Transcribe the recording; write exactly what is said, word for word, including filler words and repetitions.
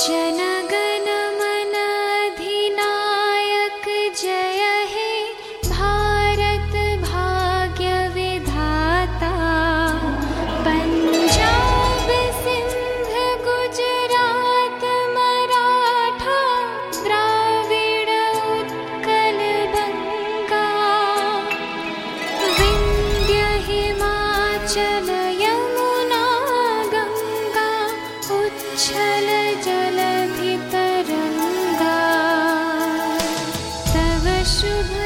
जनगण मन अधिनायक जय हे भारत भाग्य विधाता। पंजाब सिंध गुजरात मराठा द्राविड़ उत्कल बंगा। विंध्य हिमाचल यमुना गंगा उच्छल जलधि तरंगा। तव शुभ